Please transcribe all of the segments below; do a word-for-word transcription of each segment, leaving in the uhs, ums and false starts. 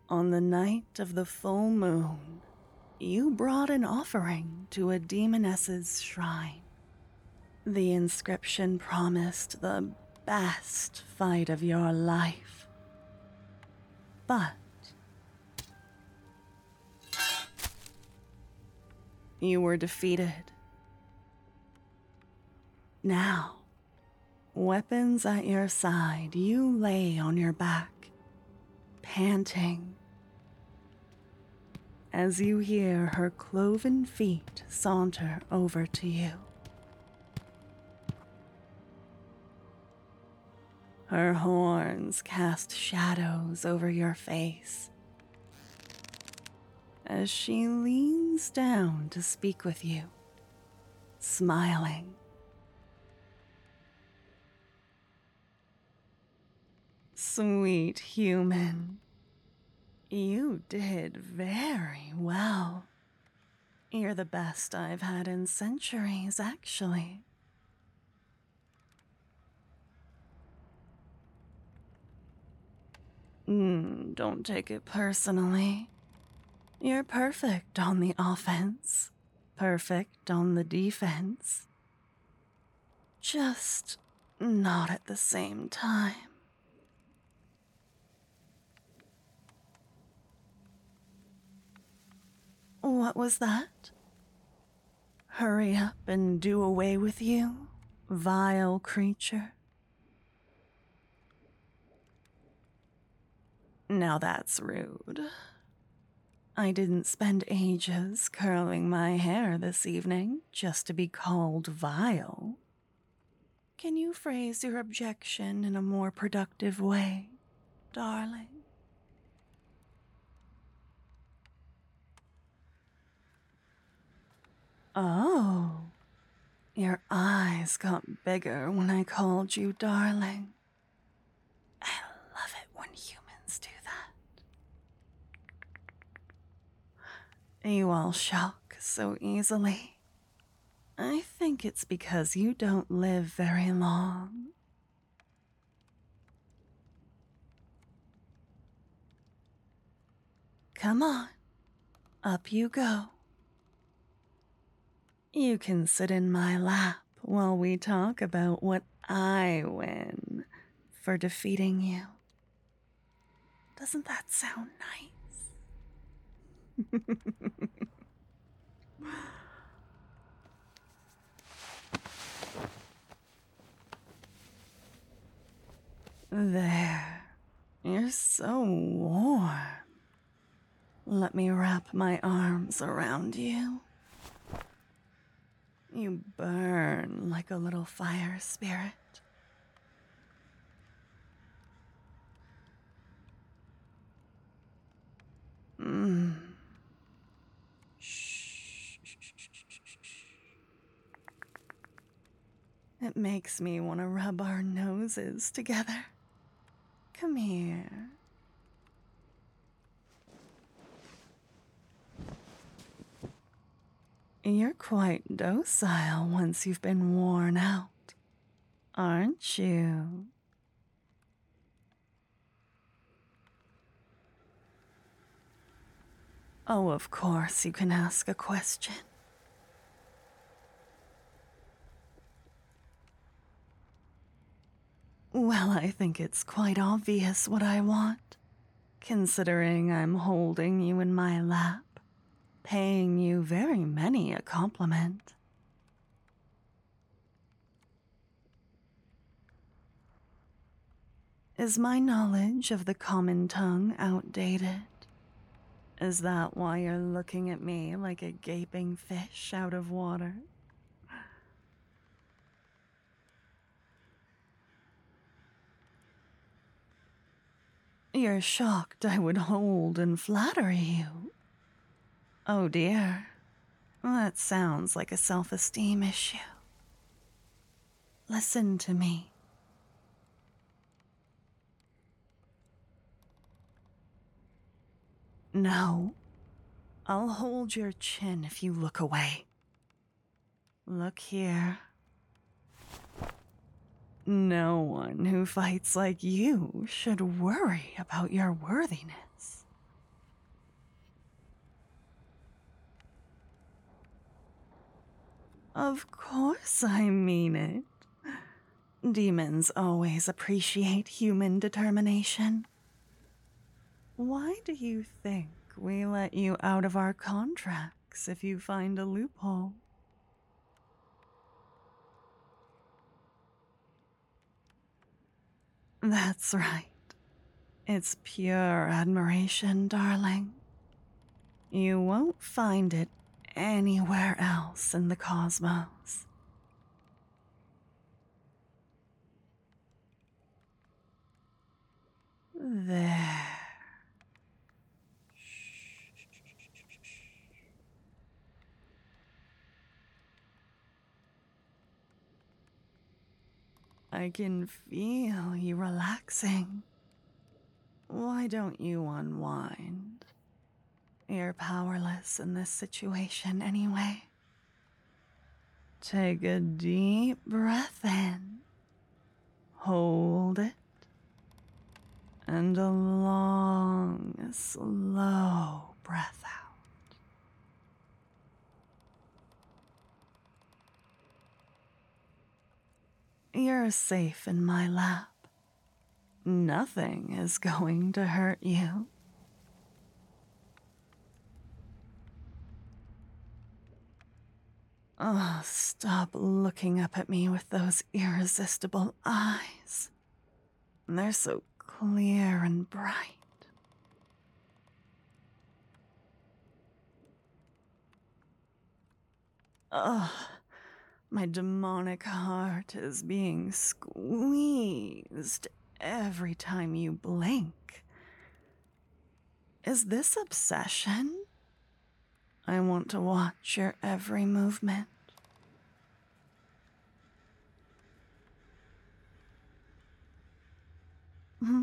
On the night of the full moon, you brought an offering to a demoness's shrine. The inscription promised the best fight of your life. But you were defeated. Now, weapons at your side, you lay on your back, panting, as you hear her cloven feet saunter over to you. Her horns cast shadows over your face as she leans down to speak with you, smiling. Sweet human, you did very well. You're the best I've had in centuries, actually. Mm, don't take it personally. You're perfect on the offense, perfect on the defense. Just not at the same time. What was that? Hurry up and do away with you, vile creature. Now that's rude. I didn't spend ages curling my hair this evening just to be called vile. Can you phrase your objection in a more productive way, darling? Oh, your eyes got bigger when I called you darling. I love it when humans do that. You all shock so easily. I think it's because you don't live very long. Come on, up you go. You can sit in my lap while we talk about what I win for defeating you. Doesn't that sound nice? There. You're so warm. Let me wrap my arms around you. You burn like a little fire spirit. Mmm. Shh. It makes me want to rub our noses together. Come here. You're quite docile once you've been worn out, aren't you? Oh, of course you can ask a question. Well, I think it's quite obvious what I want, considering I'm holding you in my lap, paying you very many a compliment. Is my knowledge of the common tongue outdated? Is that why you're looking at me like a gaping fish out of water? You're shocked I would hold and flatter you. Oh dear, that sounds like a self-esteem issue. Listen to me. No, I'll hold your chin if you look away. Look here. No one who fights like you should worry about your worthiness. Of course I mean it. Demons always appreciate human determination. Why do you think we let you out of our contracts if you find a loophole? That's right. It's pure admiration, darling. You won't find it anywhere else in the cosmos. There. I can feel you relaxing. Why don't you unwind? You're powerless in this situation anyway. Take a deep breath in. Hold it. And a long, slow breath out. You're safe in my lap. Nothing is going to hurt you. Oh, stop looking up at me with those irresistible eyes. They're so clear and bright. Ugh, my demonic heart is being squeezed every time you blink. Is this obsession? I want to watch your every movement. Hmm?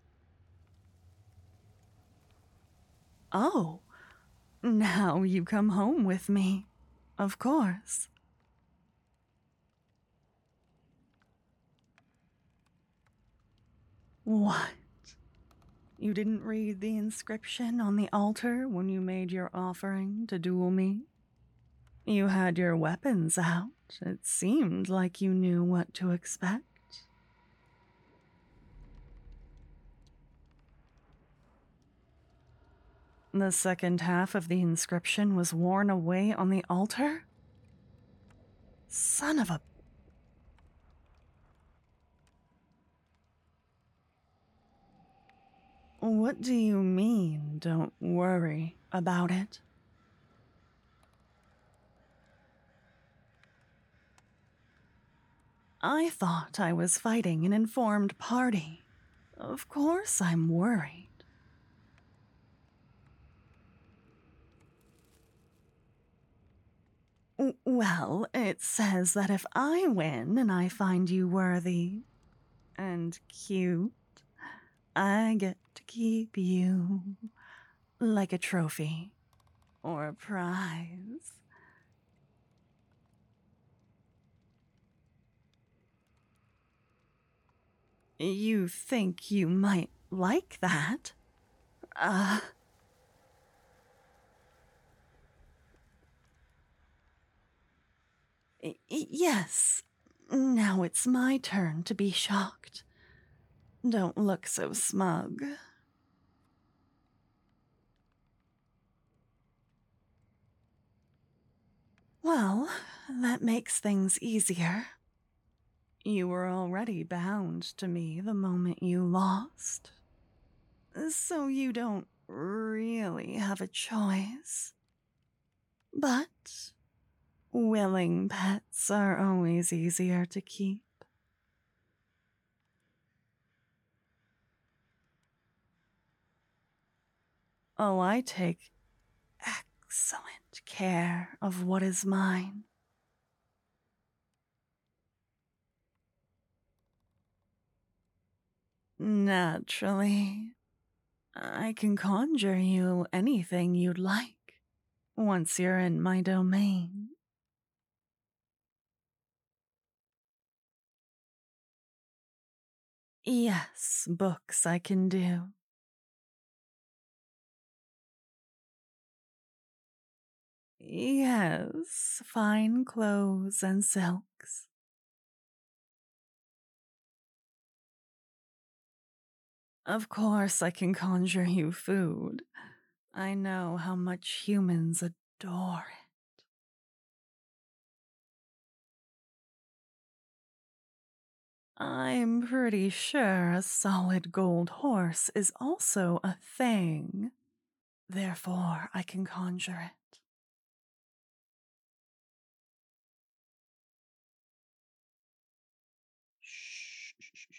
Oh, now you come home with me. Of course. What? You didn't read the inscription on the altar when you made your offering to duel me? You had your weapons out. It seemed like you knew what to expect. The second half of the inscription was worn away on the altar? Son of a... What do you mean, don't worry about it? I thought I was fighting an informed party. Of course I'm worried. W- Well, it says that if I win and I find you worthy and cute, I get to keep you like a trophy or a prize. You think you might like that? Uh... y- Yes. Now it's my turn to be shocked. Don't look so smug. Well, that makes things easier. You were already bound to me the moment you lost. So you don't really have a choice. But willing pets are always easier to keep. Oh, I take excellent care of what is mine. Naturally, I can conjure you anything you'd like once you're in my domain. Yes, books I can do. Yes, fine clothes and silks. Of course, I can conjure you food. I know how much humans adore it. I'm pretty sure a solid gold horse is also a thing. Therefore, I can conjure it. Shh.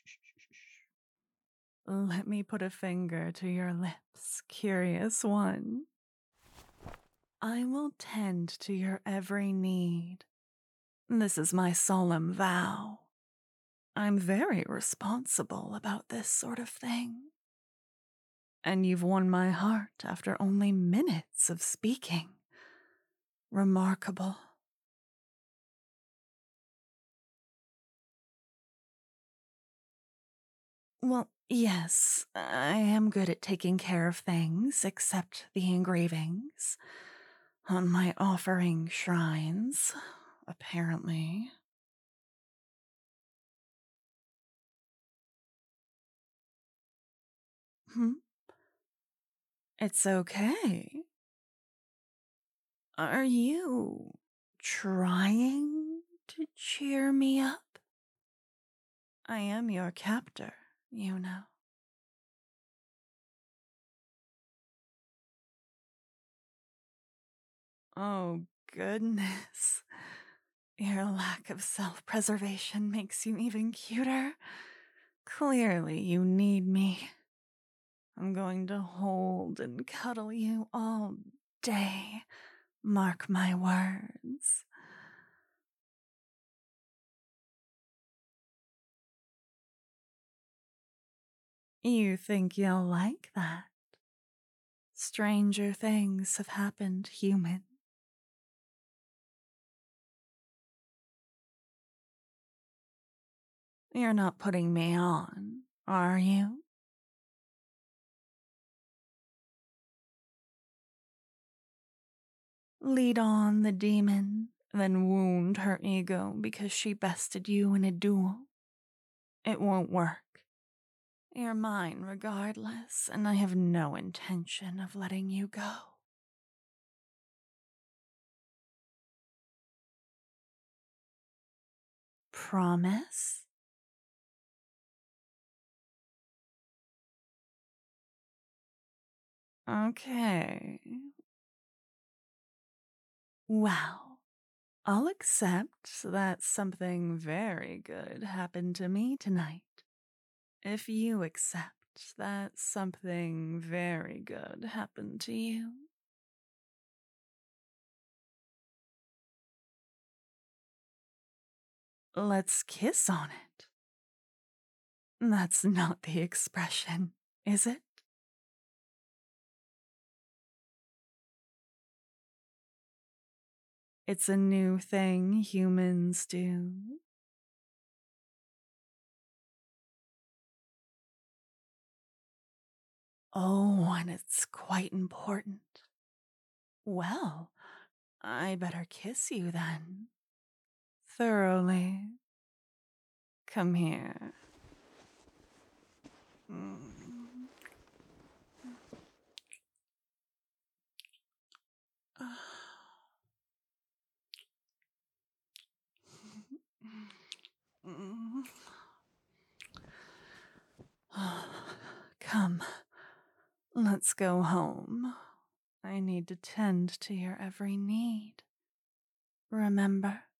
Let me put a finger to your lips, curious one. I will tend to your every need. This is my solemn vow. I'm very responsible about this sort of thing. And you've won my heart after only minutes of speaking. Remarkable. Well, yes, I am good at taking care of things, except the engravings. On my offering shrines, apparently. Hmm? It's okay. Are you trying to cheer me up? I am your captor, you know. Oh, goodness. Your lack of self preservation makes you even cuter. Clearly, you need me. I'm going to hold and cuddle you all day. Mark my words. You think you'll like that? Stranger things have happened, human. You're not putting me on, are you? Lead on the demon, then wound her ego because she bested you in a duel. It won't work. You're mine regardless, and I have no intention of letting you go. Promise? Okay. Well, I'll accept that something very good happened to me tonight. If you accept that something very good happened to you. Let's kiss on it. That's not the expression, is it? It's a new thing humans do. Oh, and it's quite important. Well, I better kiss you then. Thoroughly. Come here. Mm. Mm. Come, let's go home. I need to tend to your every need. Remember?